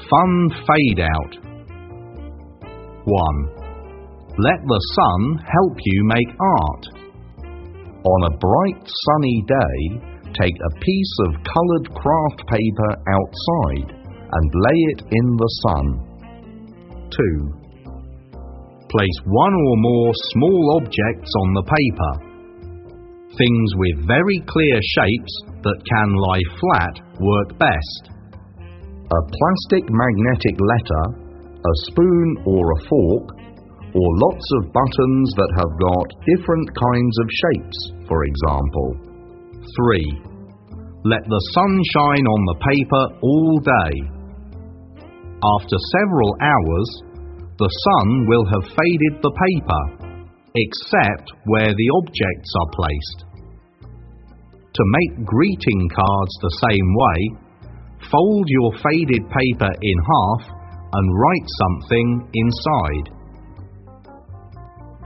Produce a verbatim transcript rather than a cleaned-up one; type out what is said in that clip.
fun fade out. one. Let the sun help you make art. On a bright sunny day, take a piece of coloured craft paper outside and lay it in the sun. two. Place one or more small objects on the paper. Things with very clear shapes that can lie flat work best. A plastic magnetic letter, a spoon or a fork, or lots of buttons that have got different kinds of shapes, for example. three. Let the sun shine on the paper all day. After several hours, the sun will have faded the paper, except where the objects are placed. To make greeting cards the same way, fold your faded paper in half and write something inside.